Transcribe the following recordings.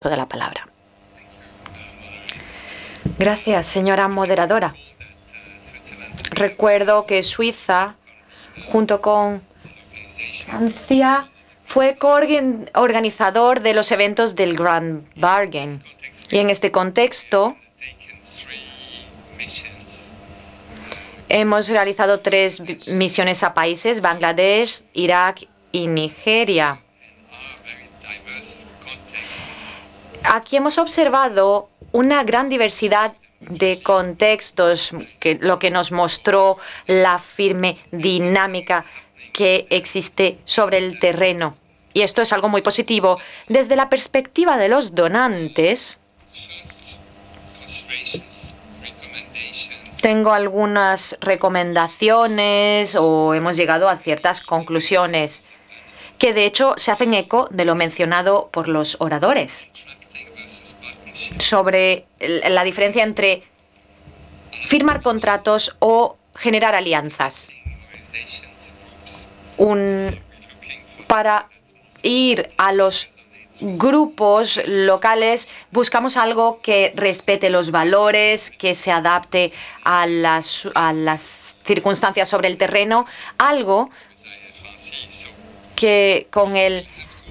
de la palabra. Gracias, señora moderadora. Recuerdo que Suiza, junto con Francia, fue coorganizador de los eventos del Grand Bargain. Y en este contexto, hemos realizado 3 misiones a países: Bangladesh, Irak y Nigeria. Aquí hemos observado una gran diversidad de contextos, lo que nos mostró la firme dinámica que existe sobre el terreno. Y esto es algo muy positivo. Desde la perspectiva de los donantes, tengo algunas recomendaciones o hemos llegado a ciertas conclusiones que de hecho se hacen eco de lo mencionado por los oradores sobre la diferencia entre firmar contratos o generar alianzas. Para ir a los grupos locales buscamos algo que respete los valores, que se adapte a las circunstancias sobre el terreno, algo que con el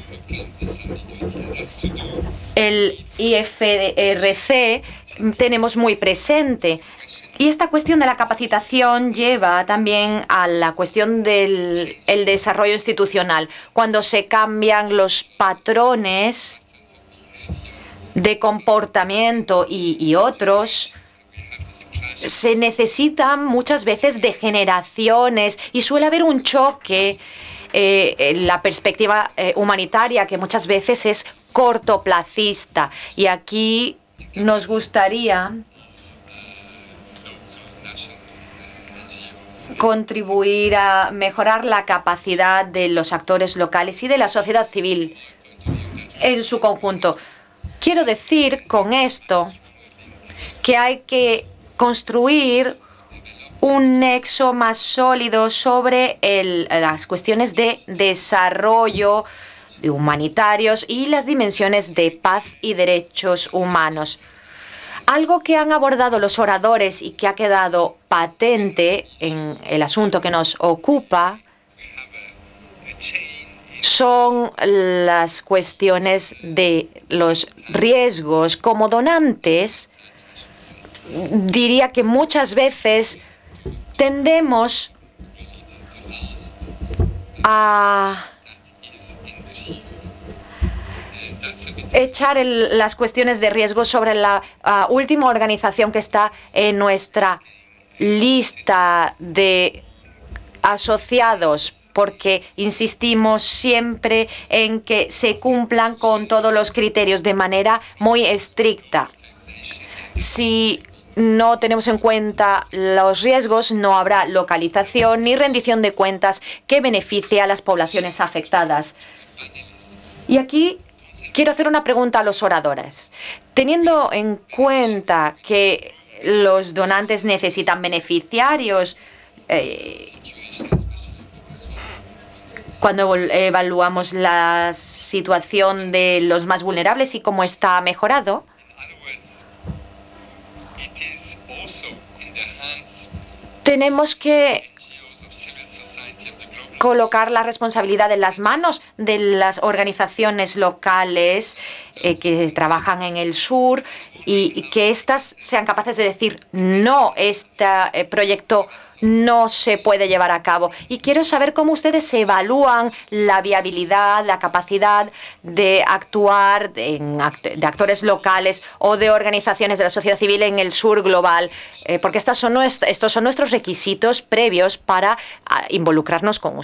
IFRC tenemos muy presente. Y esta cuestión de la capacitación lleva también a la cuestión del desarrollo institucional. Cuando se cambian los patrones de comportamiento y otros, se necesitan muchas veces de generaciones y suele haber un choque en la perspectiva humanitaria, que muchas veces es cortoplacista. Y aquí nos gustaría contribuir a mejorar la capacidad de los actores locales y de la sociedad civil en su conjunto. Quiero decir con esto que hay que construir un nexo más sólido sobre las cuestiones de desarrollo humanitarios y las dimensiones de paz y derechos humanos. Algo que han abordado los oradores y que ha quedado patente en el asunto que nos ocupa son las cuestiones de los riesgos. Como donantes, diría que muchas veces tendemos a echar las cuestiones de riesgo sobre la última organización que está en nuestra lista de asociados, porque insistimos siempre en que se cumplan con todos los criterios de manera muy estricta. Si no tenemos en cuenta los riesgos, no habrá localización ni rendición de cuentas que beneficie a las poblaciones afectadas. Y aquí quiero hacer una pregunta a los oradores. Teniendo en cuenta que los donantes necesitan beneficiarios, cuando evaluamos la situación de los más vulnerables y cómo está mejorado, tenemos que colocar la responsabilidad en las manos de las organizaciones locales que trabajan en el sur y que éstas sean capaces de decir no, este proyecto no se puede llevar a cabo. Y quiero saber cómo ustedes evalúan la viabilidad, la capacidad de actuar de actores locales o de organizaciones de la sociedad civil en el sur global, porque estos son nuestros requisitos previos para involucrarnos con ustedes.